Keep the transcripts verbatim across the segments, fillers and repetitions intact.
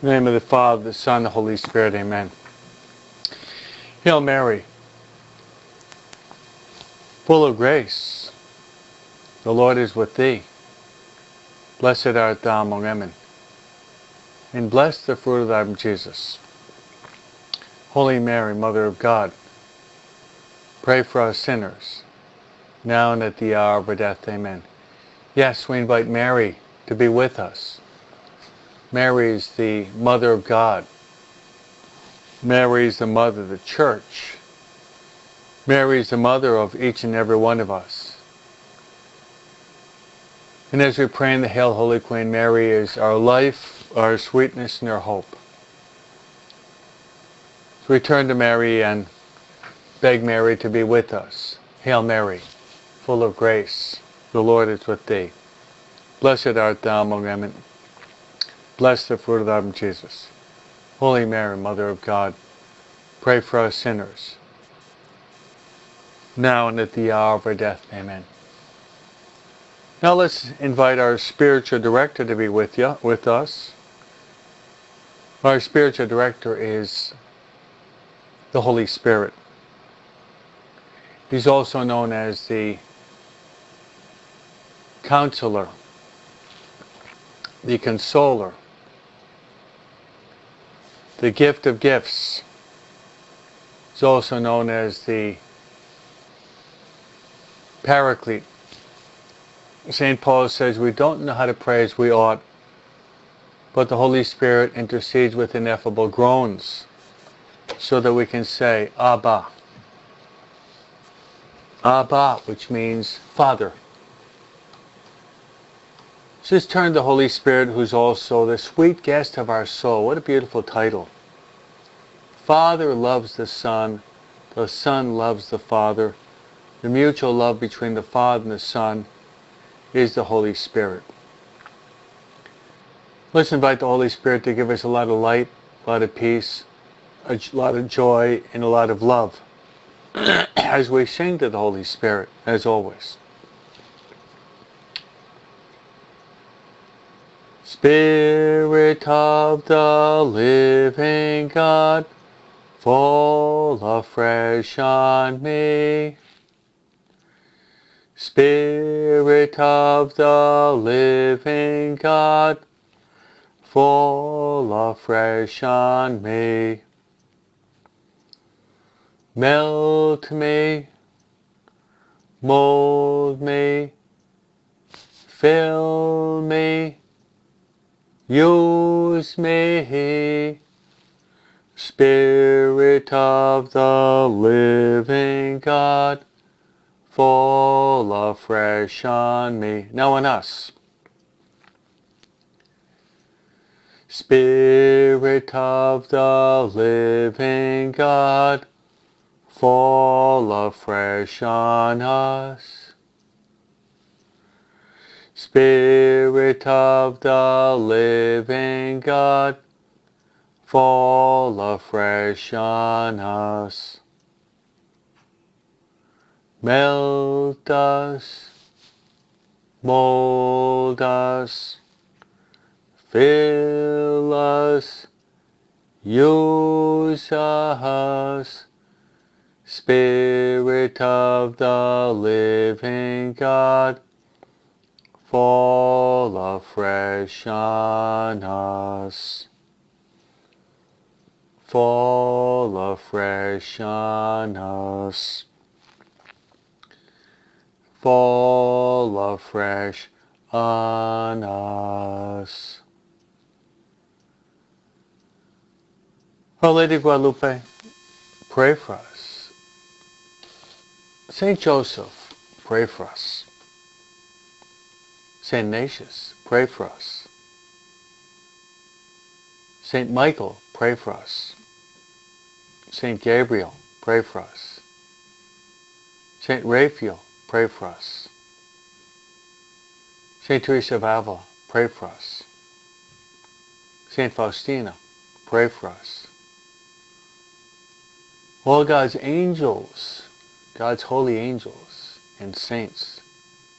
In the name of the Father, the Son, the Holy Spirit, amen. Hail Mary, full of grace, the Lord is with thee. Blessed art thou among women, and blessed the fruit of thy womb, Jesus. Holy Mary, Mother of God, pray for us sinners, now and at the hour of our death, amen. Yes, we invite Mary to be with us. Mary is the Mother of God. Mary is the Mother of the Church. Mary is the Mother of each and every one of us. And as we pray in the Hail, Holy Queen, Mary is our life, our sweetness, and our hope. So we turn to Mary and beg Mary to be with us. Hail Mary, full of grace, the Lord is with thee. Blessed art thou among women. Blessed the fruit of thy womb, Jesus. Holy Mary, Mother of God, pray for us sinners, now and at the hour of our death, amen. Now let's invite our spiritual director to be with you, with us. Our spiritual director is the Holy Spirit. He's also known as the Counselor, the Consoler, the Gift of Gifts. He's also known as the Paraclete. Saint Paul says we don't know how to pray as we ought, but the Holy Spirit intercedes with ineffable groans so that we can say, Abba. Abba, which means Father. So just turn to the Holy Spirit, who's also the sweet guest of our soul. What a beautiful title. Father loves the Son, the Son loves the Father. The mutual love between the Father and the Son is the Holy Spirit. Let's invite the Holy Spirit to give us a lot of light, a lot of peace, a lot of joy, and a lot of love as we sing to the Holy Spirit, as always. Spirit of the living God, fall afresh on me. Spirit of the living God, fall afresh on me. Melt me, mold me, fill me, use me. Spirit of the living God, fall afresh on me. Now on us. Spirit of the living God, fall afresh on us. Spirit of the living God, fall afresh on us. Melt us, mold us, fill us, use us. Spirit of the living God, fall afresh on us. Fall afresh on us. Fall afresh on us. Our Lady of Guadalupe, pray for us. Saint Joseph, pray for us. Saint Ignatius, pray for us. Saint Michael, pray for us. Saint Gabriel, pray for us. Saint Raphael, pray for us. Saint Teresa of Avila, pray for us. Saint Faustina, pray for us. All God's angels, God's holy angels and saints,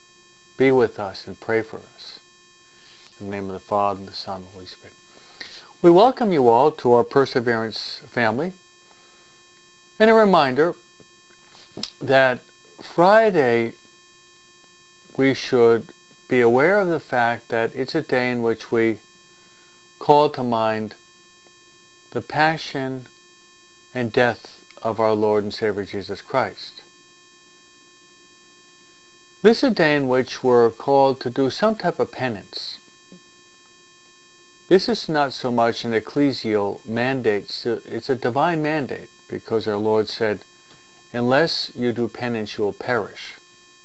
be with us and pray for us. In the name of the Father, and the Son, and the Holy Spirit. We welcome you all to our Perseverance family, and a reminder that Friday we should be aware of the fact that it's a day in which we call to mind the passion and death of our Lord and Savior Jesus Christ. This is a day in which we're called to do some type of penance. This is not so much an ecclesial mandate, it's a divine mandate, because our Lord said, unless you do penance, you will perish.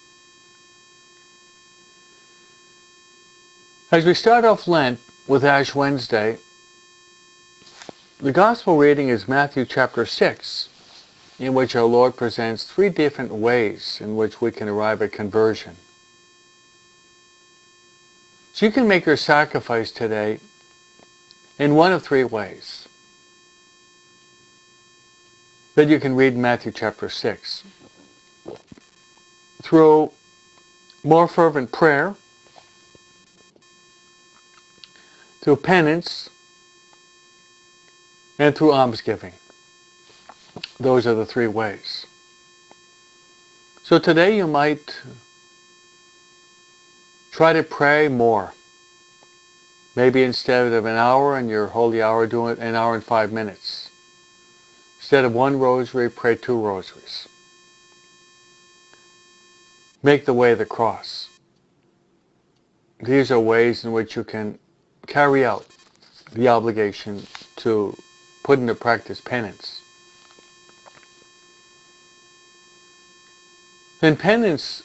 As we start off Lent with Ash Wednesday, the Gospel reading is Matthew chapter six, in which our Lord presents three different ways in which we can arrive at conversion. So you can make your sacrifice today in one of three ways that you can read in Matthew chapter six. Through more fervent prayer, through penance, and through almsgiving. Those are the three ways. So today you might try to pray more. Maybe instead of an hour in your holy hour, do it an hour and five minutes. Instead of one rosary, pray two rosaries. Make the way of the cross. These are ways in which you can carry out the obligation to put into practice penance. Then penance,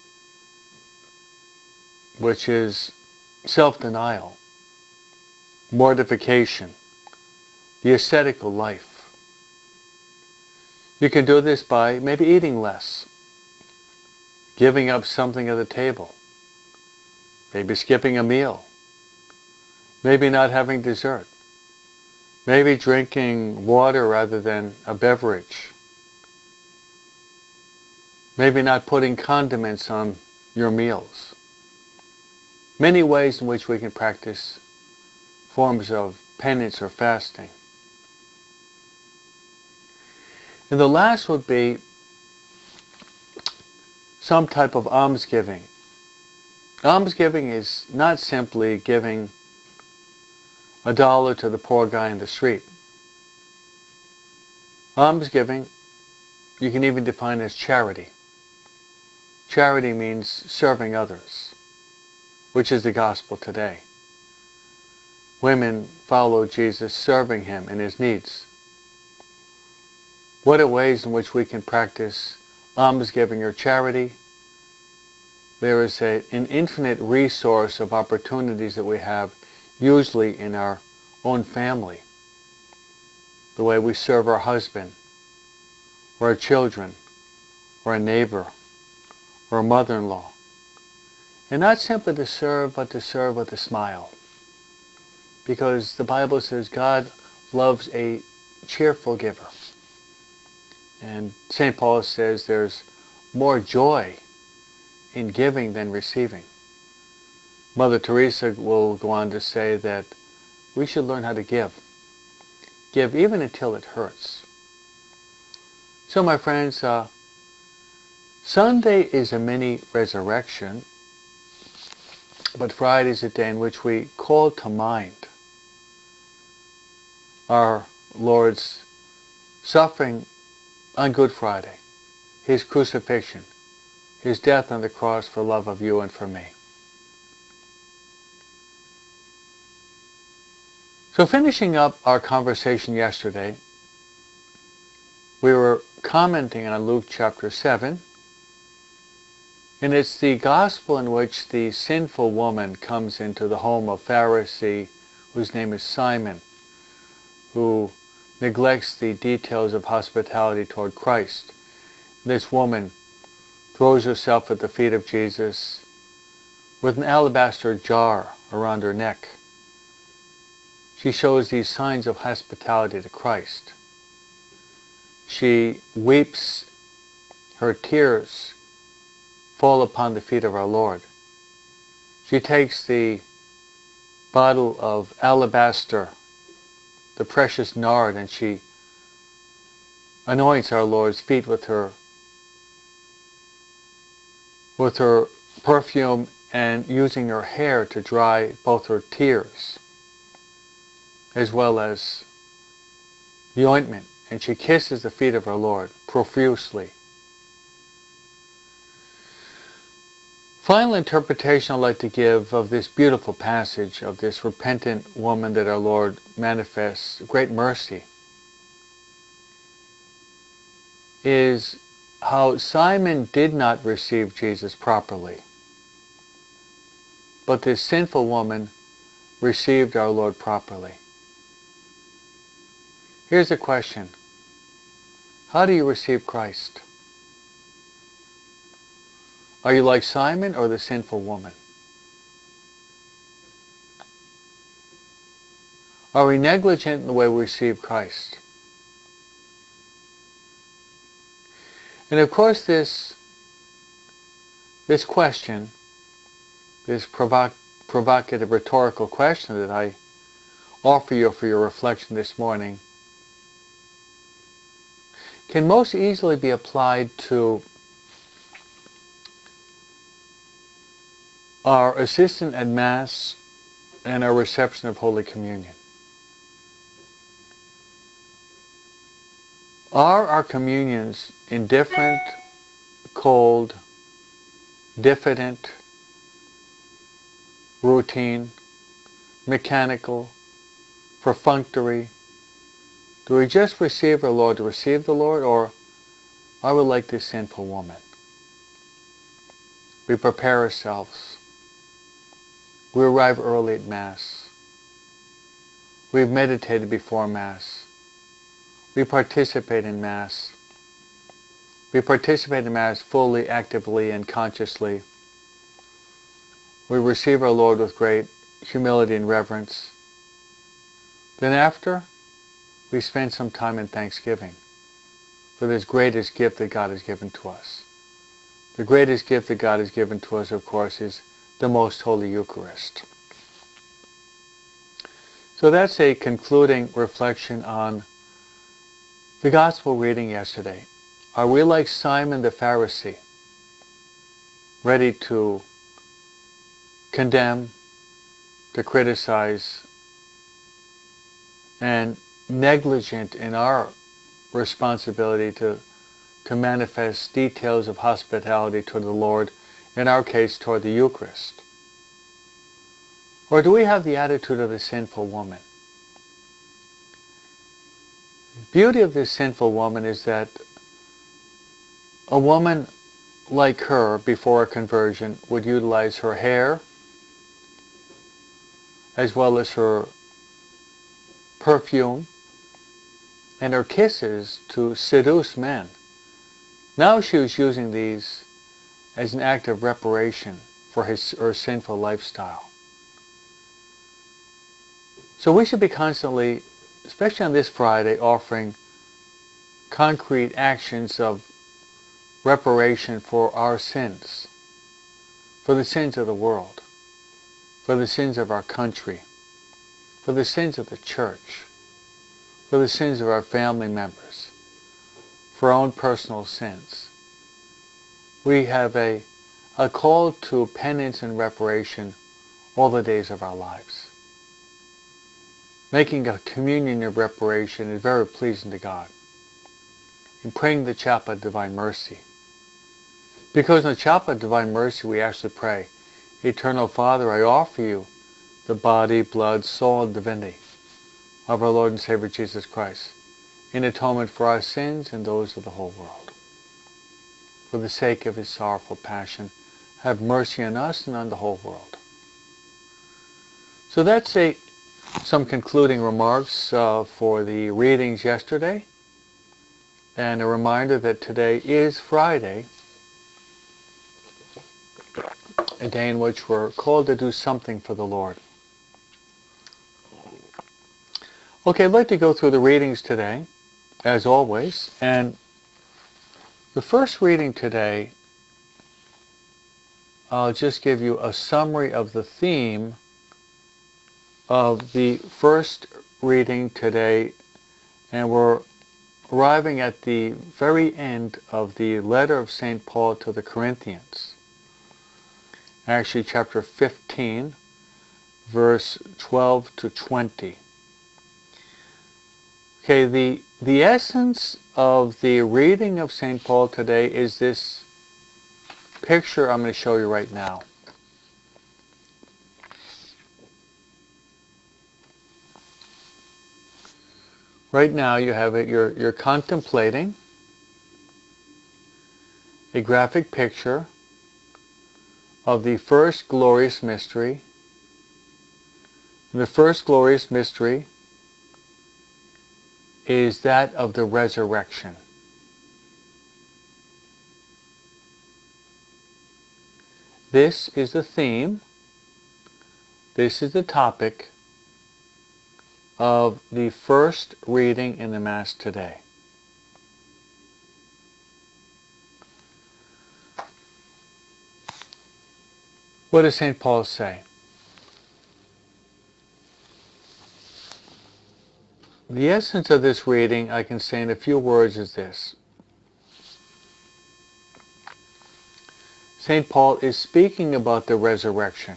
which is self-denial, mortification, the ascetical life. You can do this by maybe eating less, giving up something at the table, maybe skipping a meal, maybe not having dessert, maybe drinking water rather than a beverage, maybe not putting condiments on your meals. Many ways in which we can practice forms of penance or fasting. And the last would be some type of almsgiving. Almsgiving is not simply giving a dollar to the poor guy in the street. Almsgiving, you can even define as charity. Charity means serving others, which is the gospel today. Women follow Jesus, serving him in his needs. What are ways in which we can practice almsgiving or charity? There is a, an infinite resource of opportunities that we have, usually in our own family. The way we serve our husband, or our children, or a neighbor, or a mother-in-law. And not simply to serve, but to serve with a smile. Because the Bible says God loves a cheerful giver. And Saint Paul says there's more joy in giving than receiving. Mother Teresa will go on to say that we should learn how to give. Give even until it hurts. So my friends, uh, Sunday is a mini resurrection, but Friday is a day in which we call to mind our Lord's suffering on Good Friday, his crucifixion, his death on the cross for love of you and for me. So finishing up our conversation yesterday, we were commenting on Luke chapter seven, and it's the gospel in which the sinful woman comes into the home of Pharisee, whose name is Simon, who neglects the details of hospitality toward Christ. This woman throws herself at the feet of Jesus with an alabaster jar around her neck. She shows these signs of hospitality to Christ. She weeps, her tears fall upon the feet of our Lord. She takes the bottle of alabaster the precious nard, and she anoints our Lord's feet with her with her perfume, and using her hair to dry both her tears as well as the ointment. And she kisses the feet of our Lord profusely. Final interpretation I'd like to give of this beautiful passage of this repentant woman that our Lord manifests great mercy is how Simon did not receive Jesus properly, but this sinful woman received our Lord properly. Here's a question. How do you receive Christ? Are you like Simon or the sinful woman? Are we negligent in the way we receive Christ? And of course this, this question, this provoc provocative rhetorical question that I offer you for your reflection this morning, can most easily be applied to our assistance at Mass and our reception of Holy Communion. Are our communions indifferent, cold, diffident, routine, mechanical, perfunctory? Do we just receive our Lord to receive the Lord, or are we like this sinful woman? We prepare ourselves. We arrive early at Mass. We've meditated before Mass. We participate in Mass. We participate in Mass fully, actively, and consciously. We receive our Lord with great humility and reverence. Then after, we spend some time in thanksgiving for this greatest gift that God has given to us. The greatest gift that God has given to us, of course, is the Most Holy Eucharist. So that's a concluding reflection on the Gospel reading yesterday. Are we like Simon the Pharisee, ready to condemn, to criticize, and negligent in our responsibility to, to manifest details of hospitality toward the Lord, in our case toward the Eucharist? Or do we have the attitude of the sinful woman? The beauty of this sinful woman is that a woman like her before a conversion would utilize her hair as well as her perfume and her kisses to seduce men. Now she was using these as an act of reparation for his, her sinful lifestyle. So we should be constantly, especially on this Friday, offering concrete actions of reparation for our sins, for the sins of the world, for the sins of our country, for the sins of the church, for the sins of our family members, for our own personal sins. We have a, a call to penance and reparation all the days of our lives. Making a communion of reparation is very pleasing to God. And praying the Chaplet of Divine Mercy. Because in the Chaplet of Divine Mercy we actually pray, Eternal Father, I offer you the body, blood, soul, and divinity of our Lord and Savior Jesus Christ, in atonement for our sins and those of the whole world. For the sake of his sorrowful passion, have mercy on us and on the whole world. So that's a some concluding remarks uh, for the readings yesterday, and a reminder that today is Friday, a day in which we're called to do something for the Lord. Okay, I'd like to go through the readings today, as always, and the first reading today, I'll just give you a summary of the theme of the first reading today, and we're arriving at the very end of the letter of Saint Paul to the Corinthians. Actually, chapter fifteen, verse twelve to twenty. Okay, the, the essence of the reading of Saint Paul today is this picture I'm going to show you right now. Right now you have it, you're, you're contemplating a graphic picture of the first glorious mystery. The first glorious mystery is that of the resurrection. This is the theme, this is the topic of the first reading in the Mass today. What does Saint Paul say? The essence of this reading, I can say in a few words, is this. Saint Paul is speaking about the resurrection.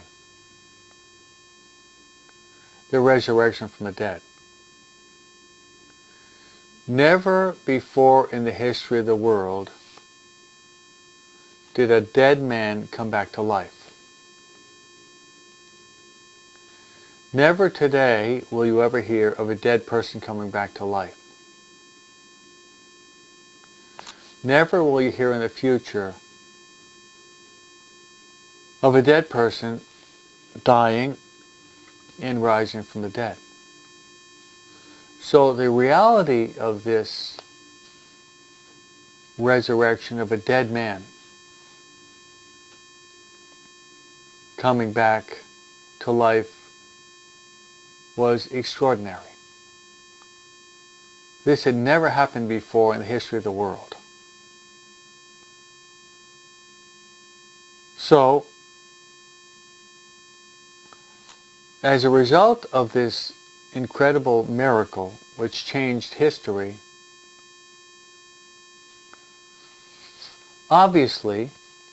The resurrection from the dead. Never before in the history of the world did a dead man come back to life. Never today will you ever hear of a dead person coming back to life. Never will you hear in the future of a dead person dying and rising from the dead. So the reality of this resurrection of a dead man coming back to life was extraordinary. This had never happened before in the history of the world. So, as a result of this incredible miracle which changed history, obviously,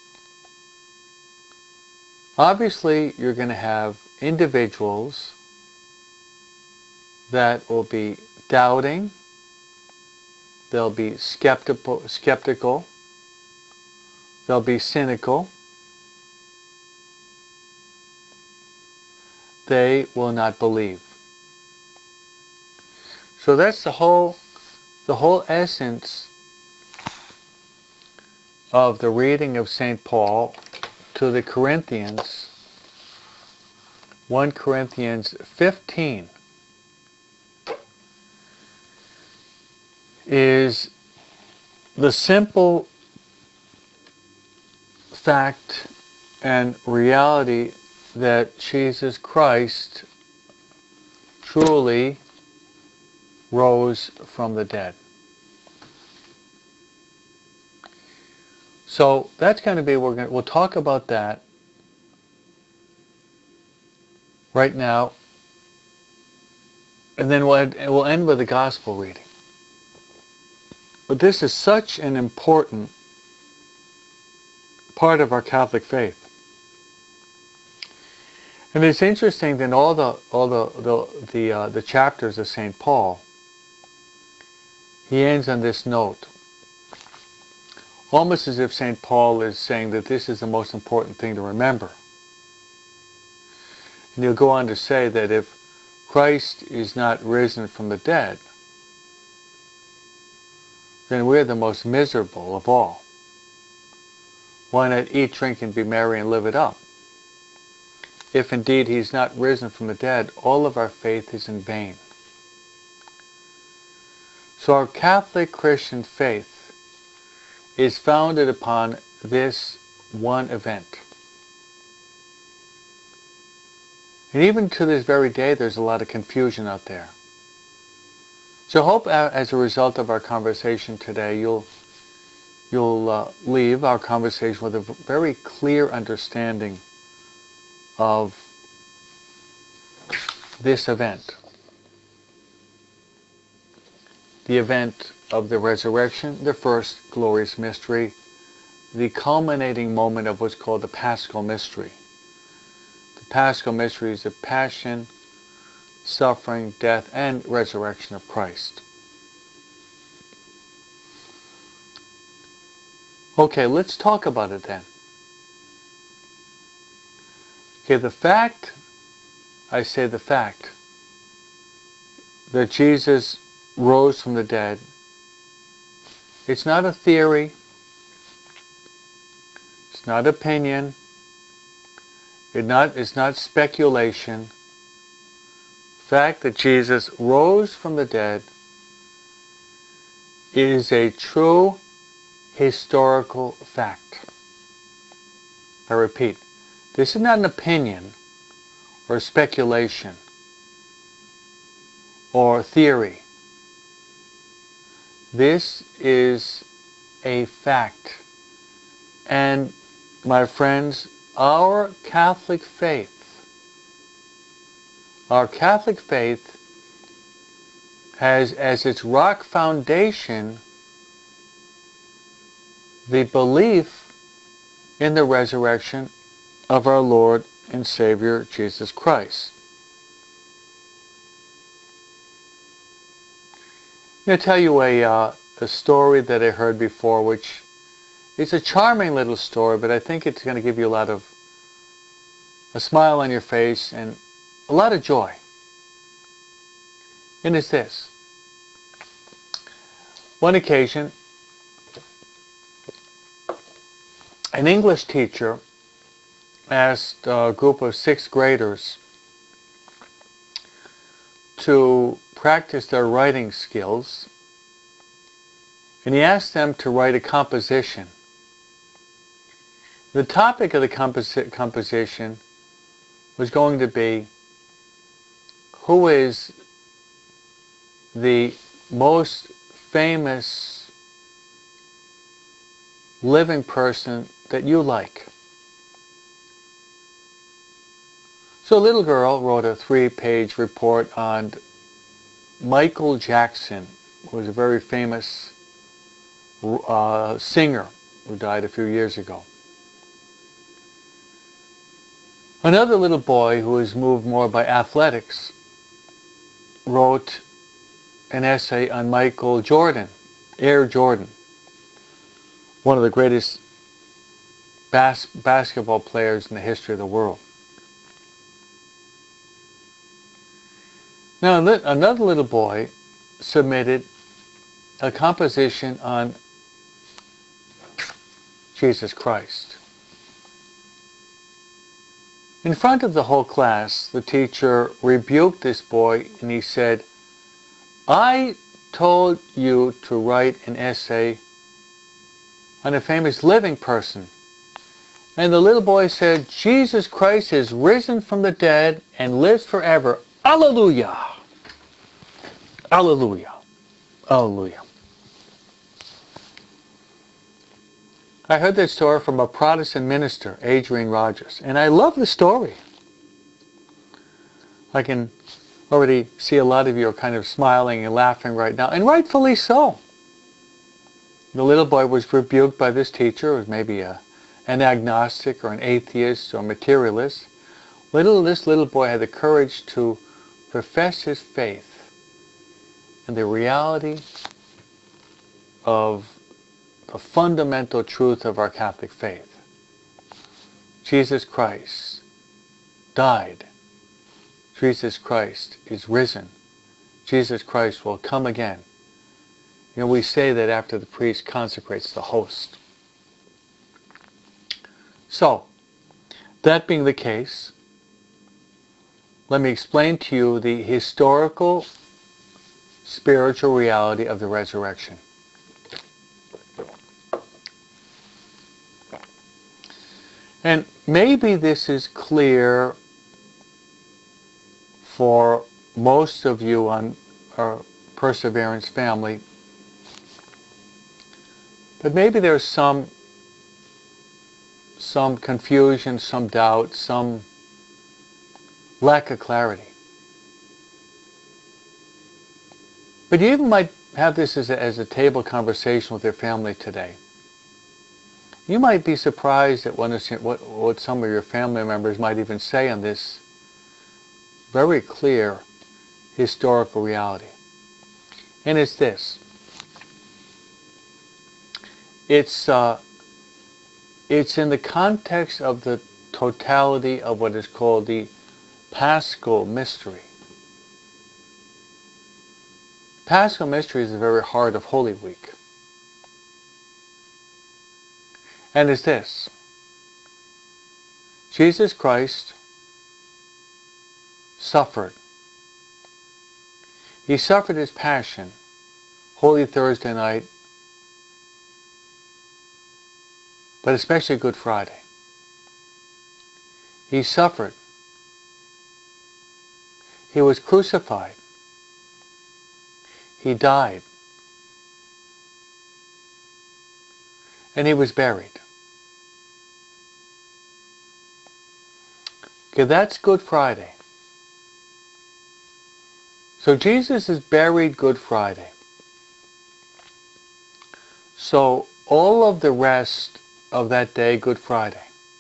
obviously you're going to have individuals that will be doubting, they'll be skeptical, skeptical, they'll be cynical, they will not believe. So that's the whole, the whole essence of the reading of Saint Paul to the Corinthians, First Corinthians fifteen. Is the simple fact and reality that Jesus Christ truly rose from the dead. So that's going to be, we're going to, we'll talk about that right now, and then we'll end, we'll end with the gospel reading. But this is such an important part of our Catholic faith. And it's interesting that all the all the the the, uh, the chapters of Saint Paul, he ends on this note, almost as if Saint Paul is saying that this is the most important thing to remember. And he'll go on to say that if Christ is not risen from the dead, then we're the most miserable of all. Why not eat, drink, and be merry and live it up? If indeed he's not risen from the dead, all of our faith is in vain. So our Catholic Christian faith is founded upon this one event. And even to this very day, there's a lot of confusion out there. So I hope uh, as a result of our conversation today, you'll you'll uh, leave our conversation with a very clear understanding of this event. the event of the resurrection, the first glorious mystery, the culminating moment of what's called the Paschal mystery. The Paschal mystery is the passion, suffering, death, and resurrection of Christ. Okay, let's talk about it then. Okay, the fact, I say the fact, that Jesus rose from the dead, it's not a theory, it's not opinion, it's not, it's not speculation. The fact that Jesus rose from the dead is a true historical fact. I repeat, this is not an opinion or speculation or theory. This is a fact. And my friends, our Catholic faith, our Catholic faith has as its rock foundation the belief in the resurrection of our Lord and Savior Jesus Christ. I'm going to tell you a, uh, a story that I heard before, which is a charming little story, but I think it's going to give you a lot of a smile on your face and a lot of joy. And it's this. One occasion, an English teacher asked a group of sixth graders to practice their writing skills, and he asked them to write a composition. The topic of the composi- composition was going to be, who is the most famous living person that you like? So a little girl wrote a three-page report on Michael Jackson, who was a very famous uh, singer who died a few years ago. Another little boy who was moved more by athletics wrote an essay on Michael Jordan, Air Jordan, one of the greatest bas- basketball players in the history of the world. Now, another little boy submitted a composition on Jesus Christ. In front of the whole class, the teacher rebuked this boy and he said, I told you to write an essay on a famous living person. And the little boy said, Jesus Christ is risen from the dead and lives forever. Alleluia! Alleluia! Alleluia! I heard that story from a Protestant minister, Adrian Rogers, and I love the story. I can already see a lot of you are kind of smiling and laughing right now, and rightfully so. The little boy was rebuked by this teacher, who was maybe a, an agnostic or an atheist or materialist. Little, this little boy had the courage to profess his faith in the reality of the fundamental truth of our Catholic faith. Jesus Christ died. Jesus Christ is risen. Jesus Christ will come again. You know, we say that after the priest consecrates the host. So, that being the case, let me explain to you the historical spiritual reality of the resurrection. And maybe this is clear for most of you on our Perseverance family, but maybe there's some some confusion, some doubt, some lack of clarity. But you even might have this as a, as a table conversation with your family today. You might be surprised at what, what, what some of your family members might even say on this very clear historical reality. And it's this. It's, uh, it's in the context of the totality of what is called the Paschal mystery. Paschal mystery is the very heart of Holy Week. And it's this. Jesus Christ suffered. He suffered his passion, Holy Thursday night, but especially Good Friday. He suffered. He was crucified. He died. And he was buried. Okay, that's Good Friday. So Jesus is buried Good Friday. So all of the rest of that day, Good Friday,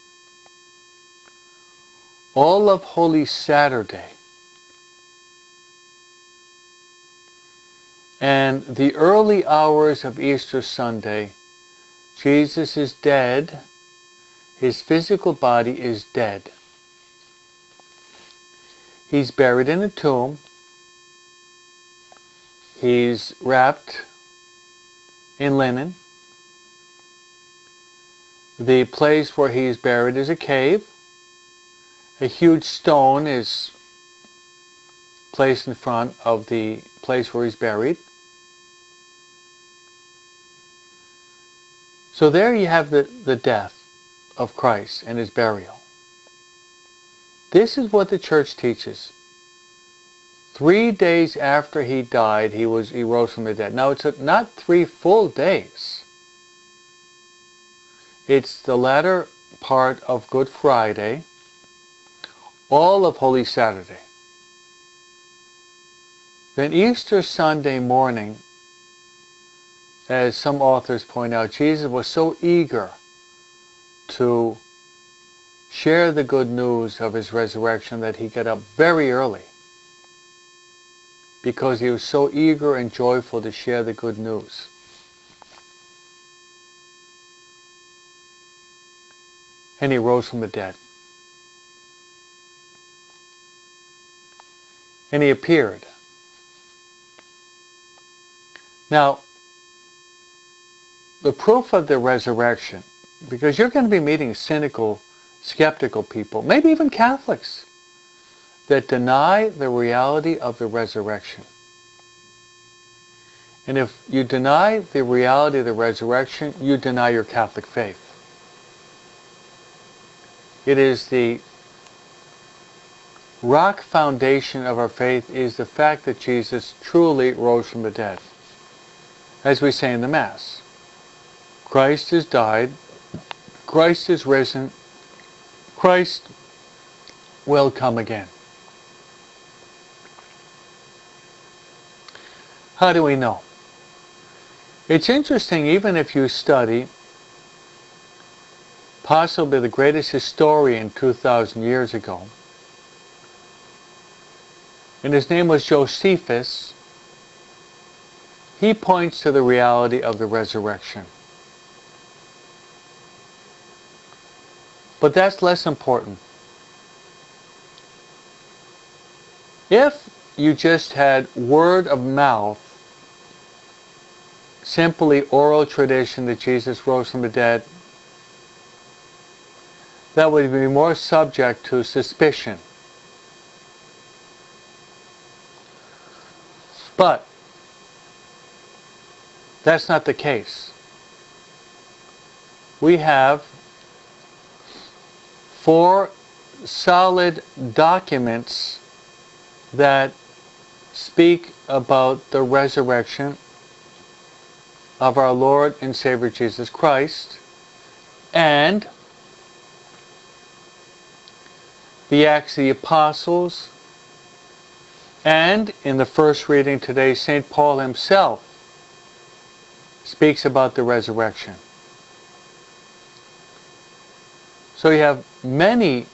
all of Holy Saturday, and the early hours of Easter Sunday, Jesus is dead. His physical body is dead. He's buried in a tomb. He's wrapped in linen. The place where he's buried is a cave. A huge stone is placed in front of the place where he's buried. So there you have the, the death of Christ and his burial. This is what the church teaches. Three days after he died, he was he rose from the dead. Now it's not three full days. It's the latter part of Good Friday, all of Holy Saturday. Then Easter Sunday morning, as some authors point out, Jesus was so eager to share the good news of his resurrection that he got up very early, because he was so eager and joyful to share the good news. And he rose from the dead. And he appeared. Now, the proof of the resurrection, because you're going to be meeting cynical, skeptical people, maybe even Catholics, that deny the reality of the resurrection. And if you deny the reality of the resurrection, you deny your Catholic faith. It is the rock foundation of our faith is the fact that Jesus truly rose from the dead. As we say in the Mass, Christ has died, Christ is risen, Christ will come again. How do we know? It's interesting, even if you study possibly the greatest historian two thousand years ago, and his name was Josephus. He points to the reality of the resurrection. But that's less important. If you just had word of mouth, simply oral tradition that Jesus rose from the dead, that would be more subject to suspicion. But that's not the case. We have four solid documents that speak about the resurrection of our Lord and Savior Jesus Christ, and the Acts of the Apostles, and in the first reading today, Saint Paul himself speaks about the resurrection. So you have many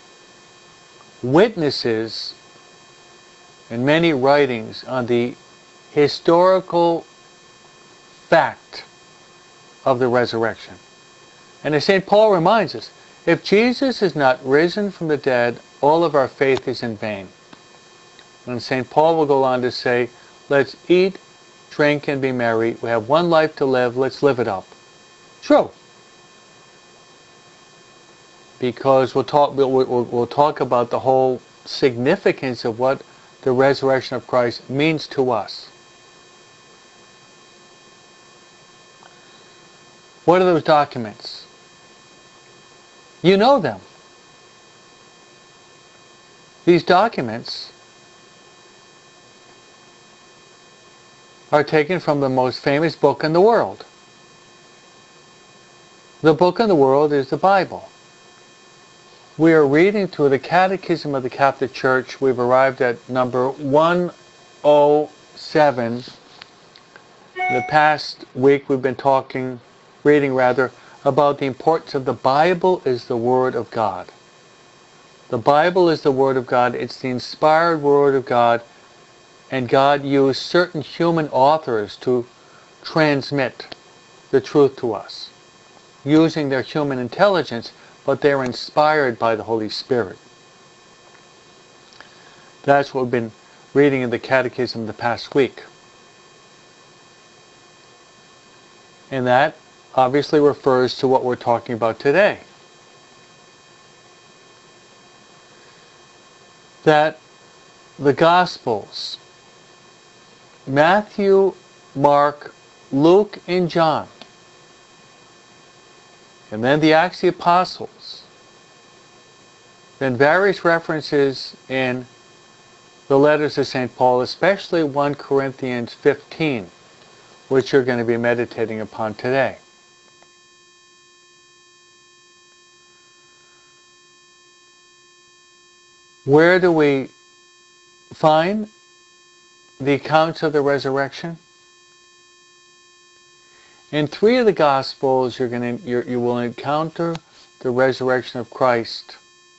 witnesses and many writings on the historical fact of the resurrection. And as Saint Paul reminds us, if Jesus is not risen from the dead, all of our faith is in vain. And Saint Paul will go on to say, let's eat, drink, and be merry. We have one life to live. Let's live it up. True. Because we'll talk, we'll, we'll, we'll talk about the whole significance of what the resurrection of Christ means to us. What are those documents? You know them. These documents are taken from the most famous book in the world. The book in the world is the Bible. We are reading through the Catechism of the Catholic Church. We've arrived at number one oh seven. The past week we've been talking, reading rather, about the importance of the Bible is the Word of God. The Bible is the Word of God. It's the inspired Word of God. And God used certain human authors to transmit the truth to us, using their human intelligence, but they're inspired by the Holy Spirit. That's what we've been reading in the Catechism the past week. And that obviously refers to what we're talking about today. That the Gospels, Matthew, Mark, Luke, and John, and then the Acts of the Apostles, then various references in the letters of Saint Paul, especially First Corinthians fifteen, which you're going to be meditating upon today. Where do we find the accounts of the resurrection? In three of the Gospels, you're going to, you're, you will encounter the resurrection of Christ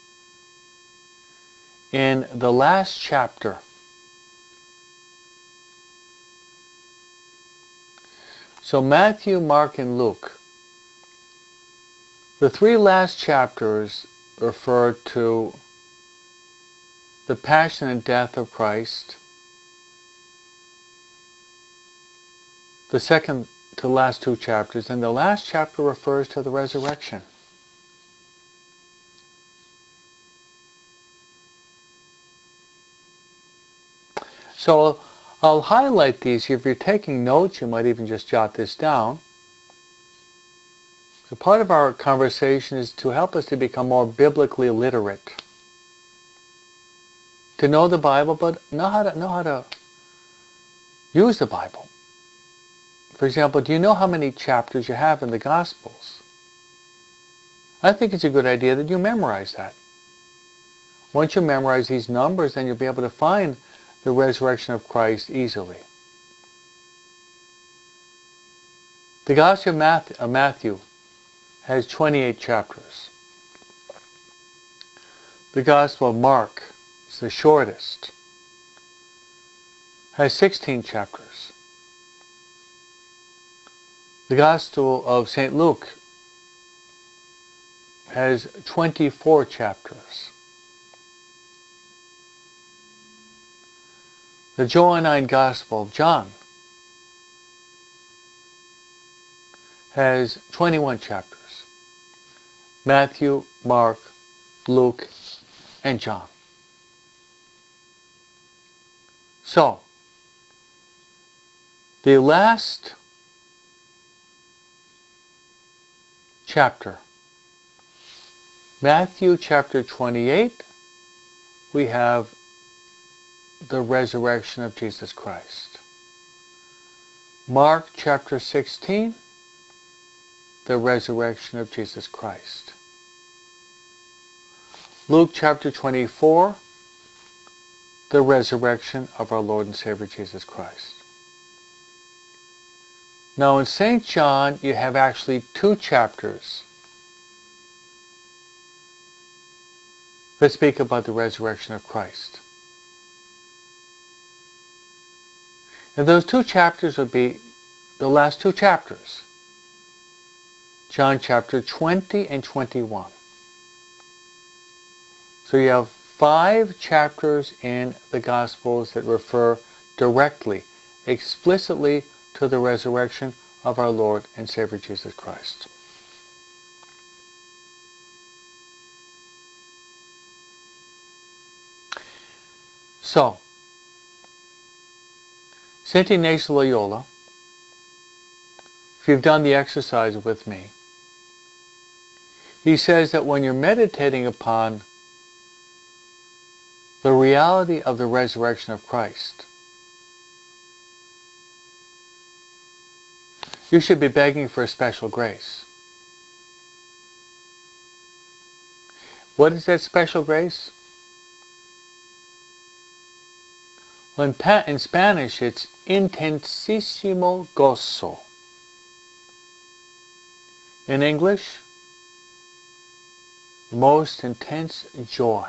in the last chapter. So Matthew, Mark, and Luke, the three last chapters refer to the passion and death of Christ. The second to last two chapters, and the last chapter refers to the resurrection. So I'll highlight these. If you're taking notes, you might even just jot this down. So part of our conversation is to help us to become more biblically literate. To know the Bible, but know how to know how to use the Bible. For example, do you know how many chapters you have in the Gospels? I think it's a good idea that you memorize that. Once you memorize these numbers, then you'll be able to find the resurrection of Christ easily. The Gospel of Matthew, of Matthew has twenty-eight chapters. The Gospel of Mark is the shortest, has sixteen chapters. The Gospel of Saint Luke has twenty-four chapters. The Johannine Gospel of John has twenty-one chapters. Matthew, Mark, Luke, and John. So, the last chapter, Matthew chapter twenty-eight, we have the resurrection of Jesus Christ. Mark chapter sixteen, the resurrection of Jesus Christ. Luke chapter twenty-four, the resurrection of our Lord and Savior Jesus Christ. Now in Saint John, you have actually two chapters that speak about the resurrection of Christ. And those two chapters would be the last two chapters. John chapter twenty and twenty-one. So you have five chapters in the Gospels that refer directly, explicitly to the resurrection of our Lord and Savior Jesus Christ. So, Saint Ignatius of Loyola, if you've done the exercise with me, he says that when you're meditating upon the reality of the resurrection of Christ, you should be begging for a special grace. What is that special grace? Well, in, pa- in Spanish, it's intensísimo gozo. In English, most intense joy.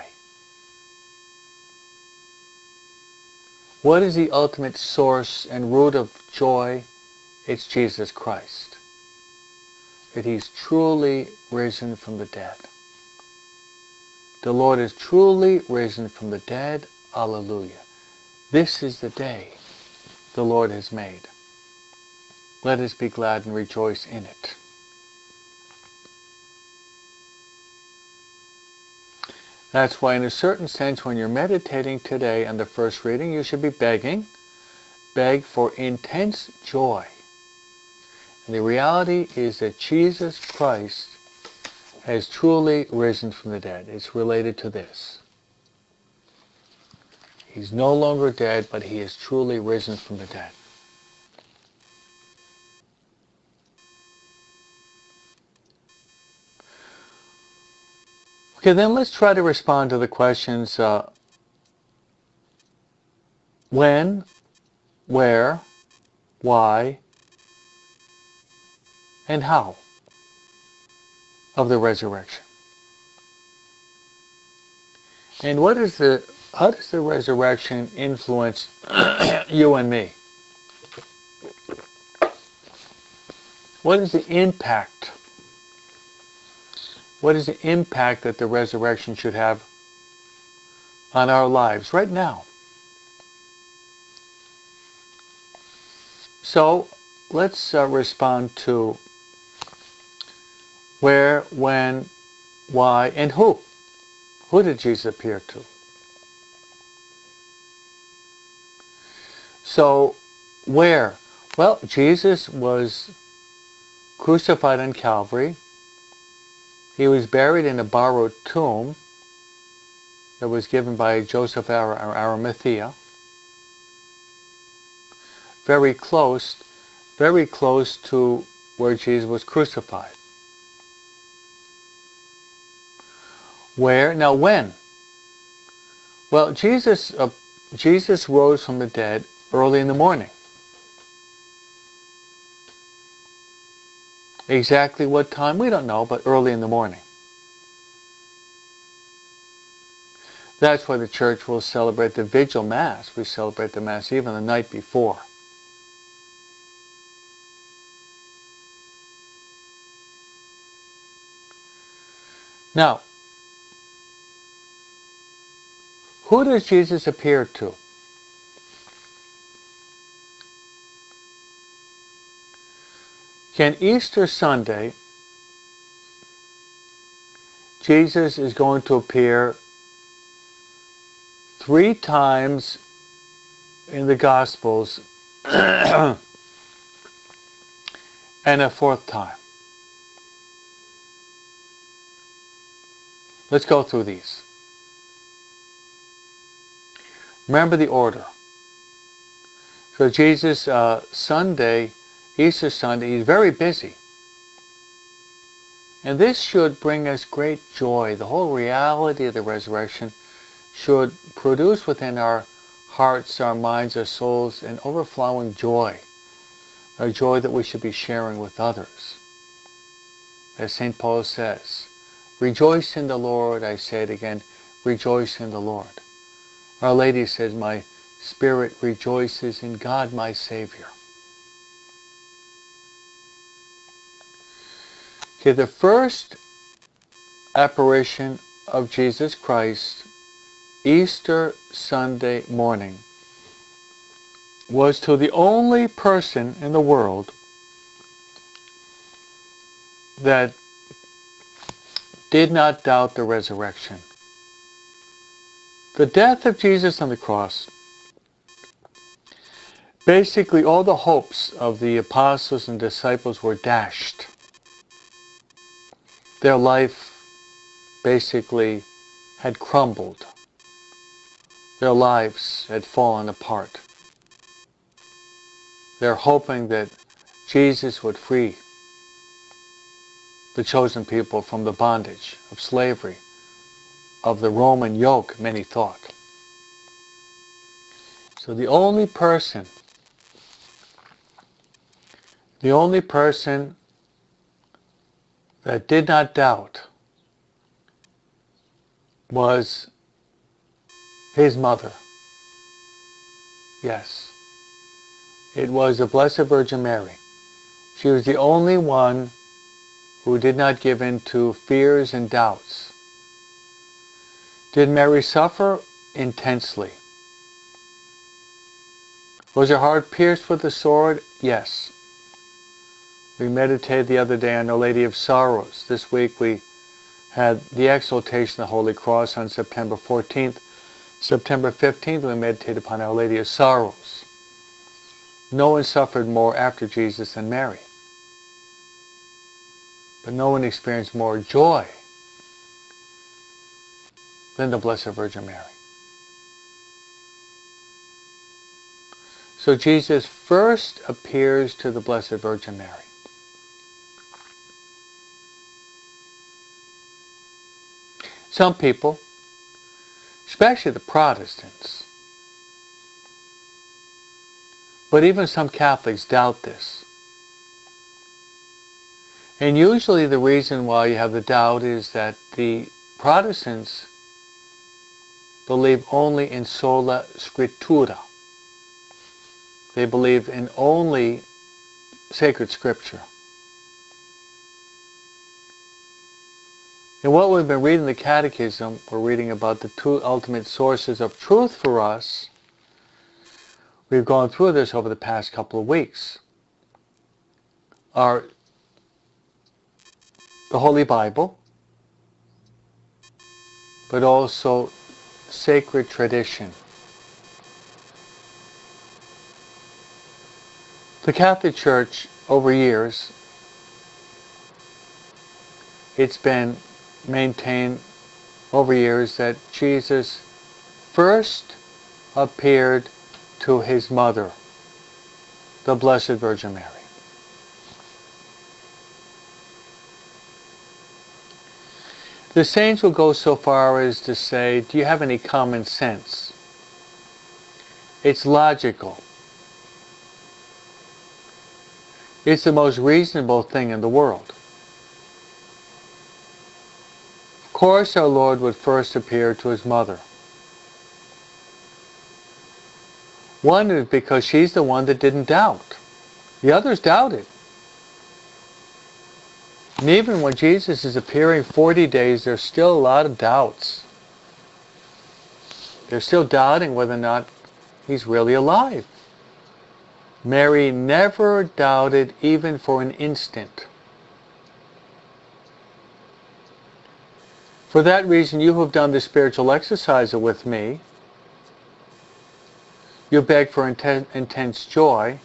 What is the ultimate source and root of joy? It's Jesus Christ. That He's truly risen from the dead. The Lord is truly risen from the dead. Alleluia. This is the day the Lord has made. Let us be glad and rejoice in it. That's why in a certain sense when you're meditating today on the first reading, you should be begging, beg for intense joy. And the reality is that Jesus Christ has truly risen from the dead. It's related to this. He's no longer dead, but He is truly risen from the dead. Okay, then let's try to respond to the questions uh, when, where, why, and how of the resurrection. And what is the, how does the resurrection influence you and me? What is the impact? What is the impact that the resurrection should have on our lives right now? So let's uh, respond to where, when, why, and who. Who did Jesus appear to? So where? Well, Jesus was crucified on Calvary. He was buried in a borrowed tomb that was given by Joseph of Arimathea. Very close, very close to where Jesus was crucified. Where? Now when? Well, Jesus, uh, Jesus rose from the dead early in the morning. Exactly what time? We don't know, but early in the morning. That's why the church will celebrate the Vigil Mass. We celebrate the Mass even the night before. Now, who does Jesus appear to? Can Easter Sunday, Jesus is going to appear three times in the Gospels and a fourth time. Let's go through these. Remember the order. So Jesus, uh, Sunday, Easter Sunday, He's very busy. And this should bring us great joy. The whole reality of the resurrection should produce within our hearts, our minds, our souls, an overflowing joy. a joy that we should be sharing with others. As Saint Paul says, rejoice in the Lord, I say it again, rejoice in the Lord. Our Lady says, my spirit rejoices in God my Savior. Okay, the first apparition of Jesus Christ, Easter Sunday morning, was to the only person in the world that did not doubt the resurrection. The death of Jesus on the cross, basically all the hopes of the apostles and disciples were dashed. Their life basically had crumbled. Their lives had fallen apart. They're hoping that Jesus would free the chosen people from the bondage of slavery, of the Roman yoke, many thought. So the only person, the only person that did not doubt was his mother. Yes, it was the Blessed Virgin Mary. She was the only one who did not give in to fears and doubts. Did Mary suffer? Intensely. Was her heart pierced with the sword? Yes. We meditated the other day on Our Lady of Sorrows. This week we had the exaltation of the Holy Cross on September fourteenth. September fifteenth we meditated upon Our Lady of Sorrows. No one suffered more after Jesus than Mary. But no one experienced more joy than the Blessed Virgin Mary. So Jesus first appears to the Blessed Virgin Mary. Some people, especially the Protestants, but even some Catholics doubt this. And usually the reason why you have the doubt is that the Protestants believe only in sola scriptura. They believe in only sacred scripture. And what we've been reading in the Catechism, we're reading about the two ultimate sources of truth for us. We've gone through this over the past couple of weeks. Are the Holy Bible, but also sacred tradition. The Catholic Church, over years, it's been maintained over years that Jesus first appeared to his mother, the Blessed Virgin Mary. The saints will go so far as to say, do you have any common sense? It's logical. It's the most reasonable thing in the world. Of course, our Lord would first appear to his mother. One is because she's the one that didn't doubt. The others doubted. And even when Jesus is appearing forty days, there's still a lot of doubts. They're still doubting whether or not he's really alive. Mary never doubted even for an instant. For that reason, you who have done the spiritual exerciser with me, you beg for inten- intense joy.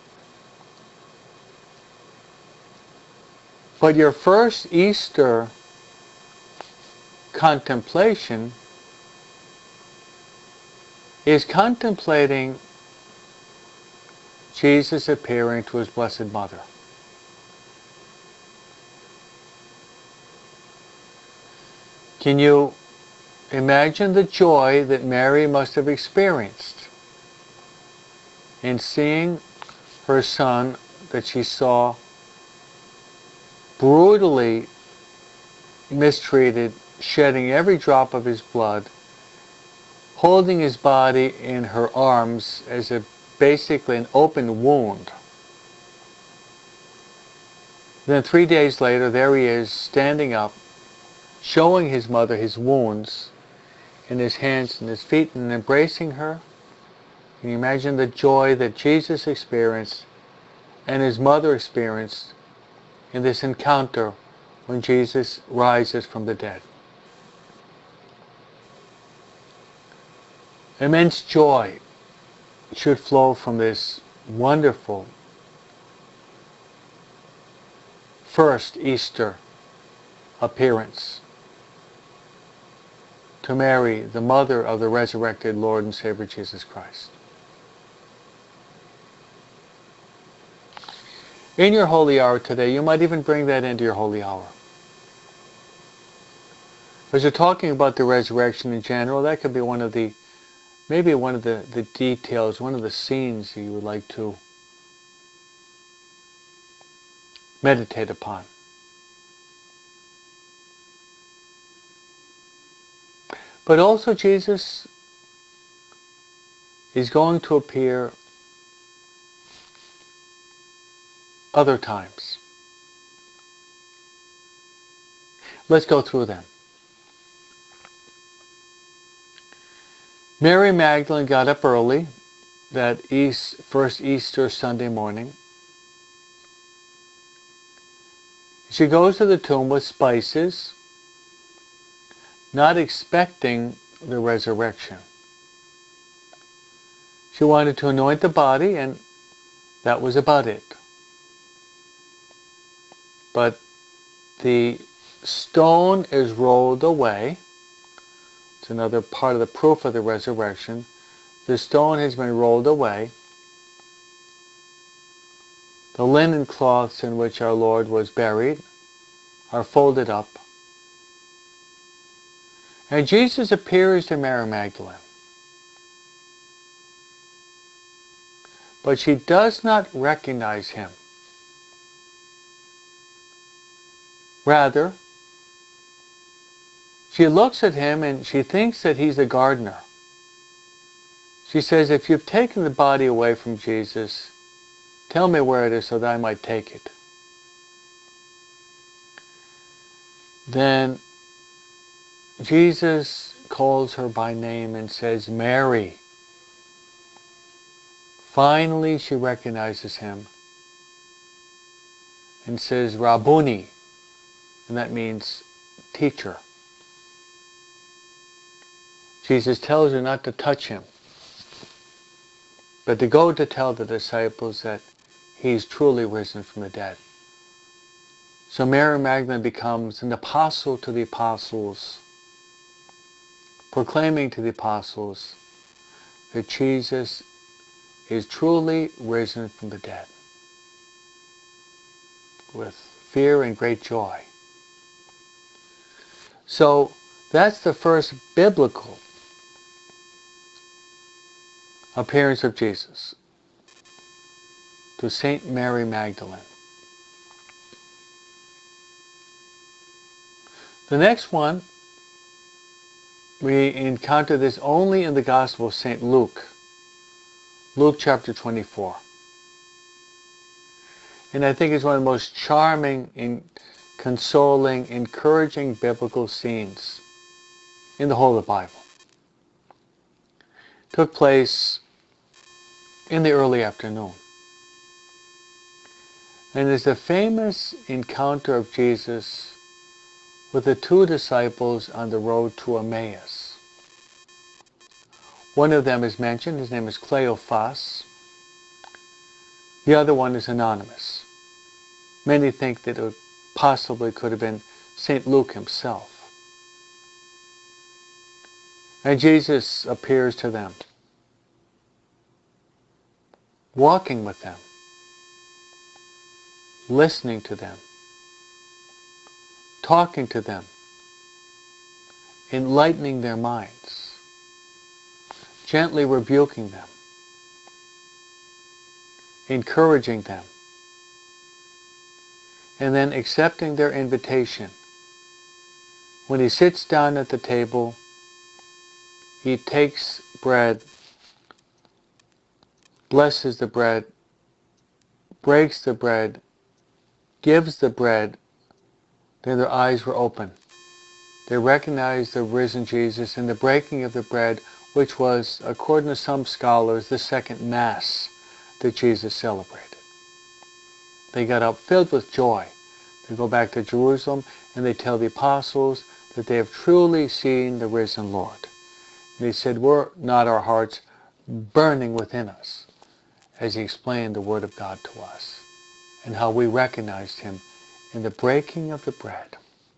But your first Easter contemplation is contemplating Jesus appearing to his Blessed Mother. Can you imagine the joy that Mary must have experienced in seeing her son that she saw brutally mistreated, shedding every drop of his blood, holding his body in her arms as a basically an open wound. Then three days later, there he is, standing up, showing his mother his wounds in his hands and his feet, and embracing her. Can you imagine the joy that Jesus experienced and his mother experienced in this encounter when Jesus rises from the dead? Immense joy should flow from this wonderful first Easter appearance to Mary, the mother of the resurrected Lord and Savior Jesus Christ. In your holy hour today, you might even bring that into your holy hour. As you're talking about the resurrection in general, that could be one of the, maybe one of the, the details, one of the scenes you would like to meditate upon. But also Jesus is going to appear other times. Let's go through them. Mary Magdalene got up early that East, first Easter Sunday morning. She goes to the tomb with spices, not expecting the resurrection. She wanted to anoint the body, and that was about it. But the stone is rolled away. It's another part of the proof of the resurrection. The stone has been rolled away. The linen cloths in which our Lord was buried are folded up. And Jesus appears to Mary Magdalene. But she does not recognize him. Rather, she looks at him and she thinks that he's a gardener. She says, if you've taken the body away from Jesus, tell me where it is so that I might take it. Then Jesus calls her by name and says, Mary. Finally, she recognizes him and says, Rabboni, and that means teacher. Jesus tells her not to touch him, but to go to tell the disciples that he's truly risen from the dead. So Mary Magdalene becomes an apostle to the apostles, proclaiming to the apostles that Jesus is truly risen from the dead, with fear and great joy. So that's the first biblical appearance of Jesus to Saint Mary Magdalene. The next one, we encounter this only in the Gospel of Saint Luke. Luke chapter twenty-four. And I think it's one of the most charming, in consoling, encouraging biblical scenes in the whole of the Bible. It took place in the early afternoon. And there's a famous encounter of Jesus with the two disciples on the road to Emmaus. One of them is mentioned, his name is Cleophas. The other one is anonymous. Many think that it possibly could have been Saint Luke himself. And Jesus appears to them, walking with them, listening to them, talking to them, enlightening their minds, gently rebuking them, encouraging them, and then accepting their invitation. When he sits down at the table, he takes bread, blesses the bread, breaks the bread, gives the bread, then their eyes were open. They recognized the risen Jesus in the breaking of the bread, which was, according to some scholars, the second Mass that Jesus celebrated. They got up filled with joy. They go back to Jerusalem and they tell the apostles that they have truly seen the risen Lord. And he said, were not our hearts burning within us, as he explained the Word of God to us, and how we recognized him in the breaking of the bread.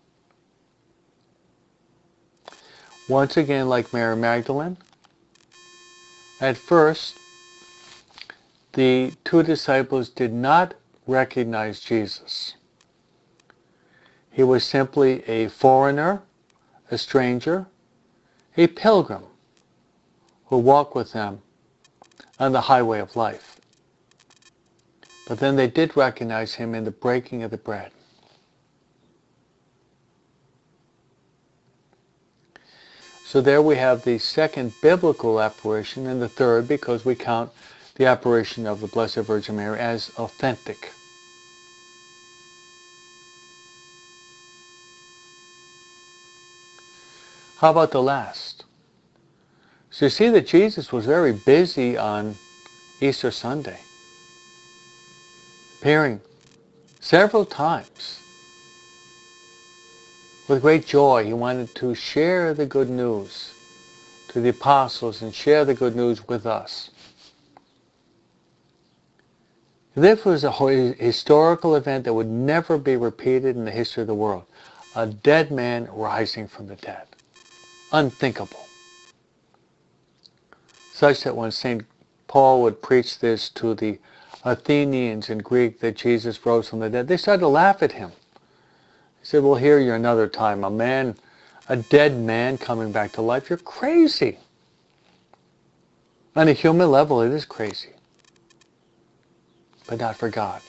Once again, like Mary Magdalene, at first, the two disciples did not recognize Jesus. He was simply a foreigner, a stranger, a pilgrim who walked with them on the highway of life. But then they did recognize him in the breaking of the bread. So there we have the second biblical apparition, and the third because we count the apparition of the Blessed Virgin Mary as authentic. How about the last? So you see that Jesus was very busy on Easter Sunday, appearing several times. With great joy, he wanted to share the good news to the apostles and share the good news with us. This was a historical event that would never be repeated in the history of the world. A dead man rising from the dead. Unthinkable. Such that when Saint Paul would preach this to the Athenians in Greek, that Jesus rose from the dead, they started to laugh at him. He said, well, here you're another time. A man, a dead man coming back to life. You're crazy. On a human level, it is crazy. But not for God.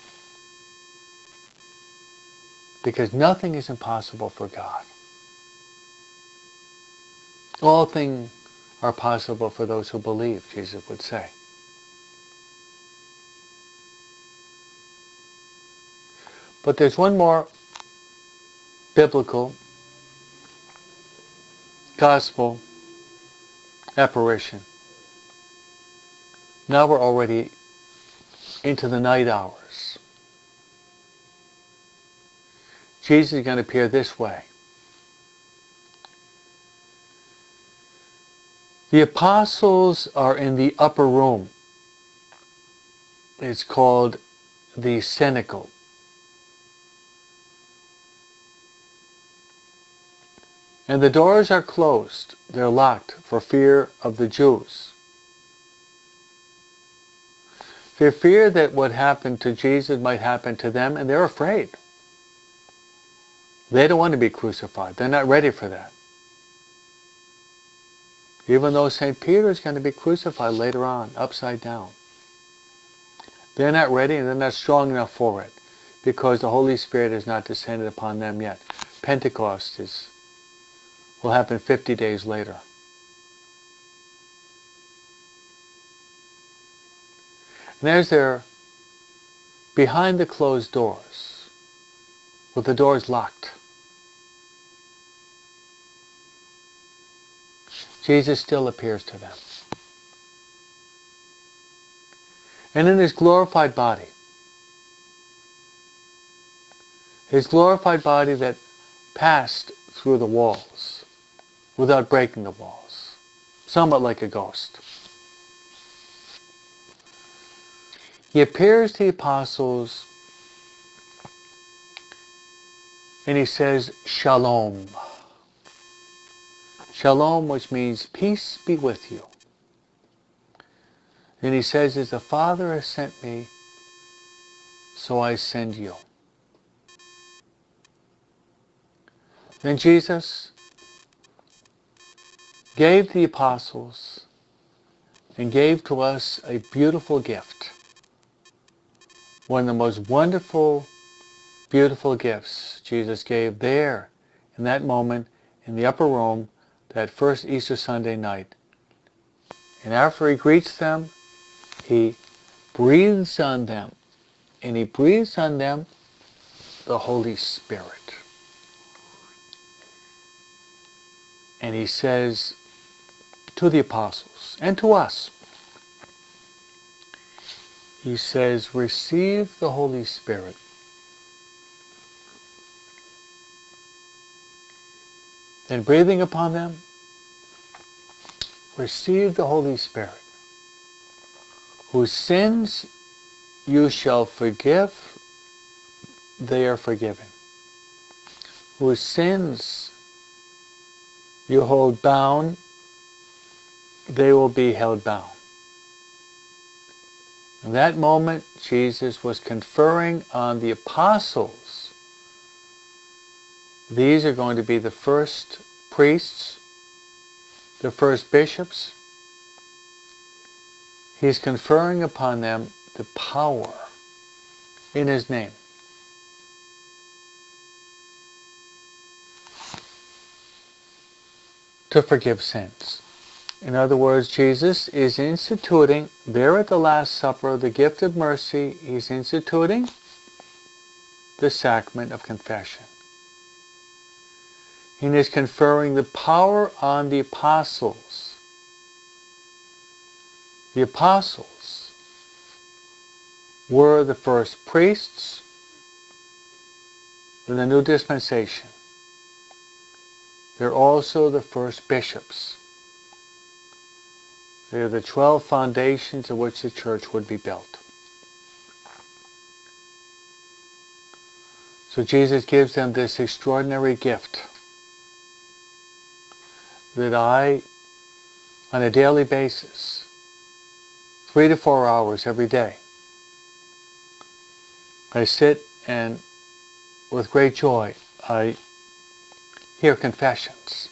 Because nothing is impossible for God. All things are possible for those who believe, Jesus would say. But there's one more biblical, gospel apparition. Now we're already into the night hours. Jesus is going to appear this way. The apostles are in the upper room. It's called the cenacle. And the doors are closed. They're locked for fear of the Jews. They fear that what happened to Jesus might happen to them, and they're afraid. They don't want to be crucified. They're not ready for that. Even though Saint Peter is going to be crucified later on, upside down. They're not ready and they're not strong enough for it because the Holy Spirit has not descended upon them yet. Pentecost is, will happen fifty days later. And there's their, behind the closed doors, with the doors locked, Jesus still appears to them. And in his glorified body, his glorified body that passed through the walls without breaking the walls, somewhat like a ghost. He appears to the apostles and he says, Shalom. Shalom, which means peace be with you. And he says, as the Father has sent me, so I send you. Then Jesus gave the apostles and gave to us a beautiful gift. One of the most wonderful beautiful gifts Jesus gave there in that moment in the upper room that first Easter Sunday night. And after he greets them, he breathes on them. And he breathes on them the Holy Spirit. And he says to the apostles and to us, he says, receive the Holy Spirit. Then breathing upon them, receive the Holy Spirit, whose sins you shall forgive, they are forgiven. Whose sins you hold bound, they will be held bound. In that moment, Jesus was conferring on the apostles. These are going to be the first priests, the first bishops. He's conferring upon them the power in his name. To forgive sins. In other words, Jesus is instituting, there at the Last Supper, the gift of mercy, he's instituting the sacrament of confession. He is conferring the power on the apostles. The apostles were the first priests in the new dispensation. They're also the first bishops. They are the twelve foundations of which the church would be built. So Jesus gives them this extraordinary gift that I, on a daily basis, three to four hours every day, I sit and with great joy I hear confessions.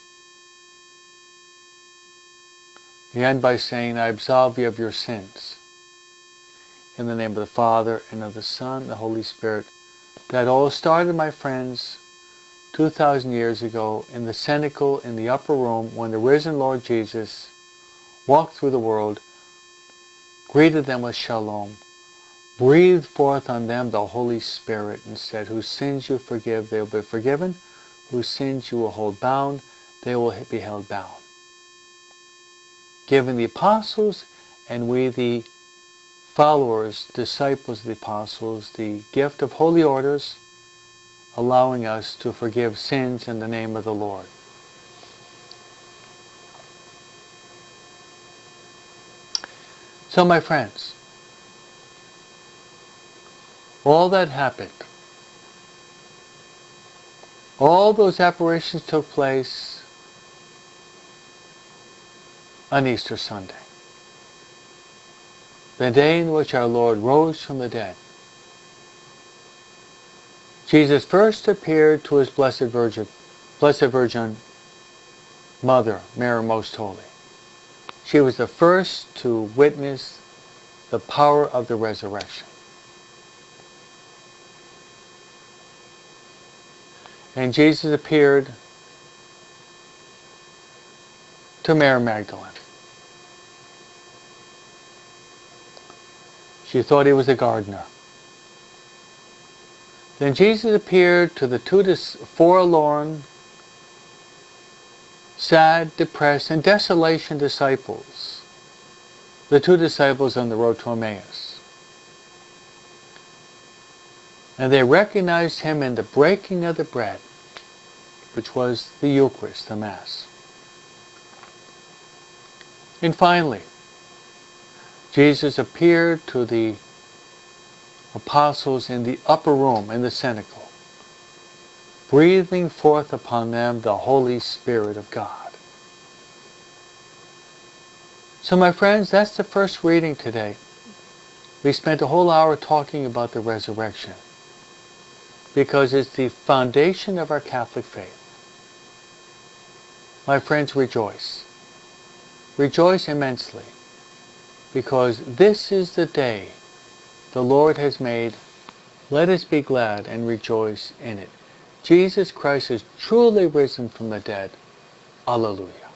You end by saying, I absolve you of your sins. In the name of the Father, and of the Son, and the Holy Spirit. That all started, my friends, two thousand years ago in the cenacle in the upper room when the risen Lord Jesus walked through the world, greeted them with shalom, breathed forth on them the Holy Spirit, and said, whose sins you forgive, they will be forgiven. Whose sins you will hold bound, they will be held bound. Given the apostles, and we the followers, disciples of the apostles, the gift of holy orders, allowing us to forgive sins in the name of the Lord. So my friends, all that happened, all those apparitions took place on Easter Sunday, the day in which our Lord rose from the dead. Jesus first appeared to his Blessed Virgin, Blessed Virgin Mother, Mary Most Holy. She was the first to witness the power of the resurrection. And Jesus appeared to Mary Magdalene. She thought he was a gardener. Then Jesus appeared to the two forlorn, sad, depressed, and desolation disciples, the two disciples on the road to Emmaus. And they recognized him in the breaking of the bread, which was the Eucharist, the Mass. And finally, Jesus appeared to the apostles in the upper room, in the cenacle, breathing forth upon them the Holy Spirit of God. So my friends, that's the first reading today. We spent a whole hour talking about the resurrection because it's the foundation of our Catholic faith. My friends, rejoice. Rejoice immensely, because this is the day the Lord has made, Let us be glad and rejoice in it. Jesus Christ is truly risen from the dead. Alleluia.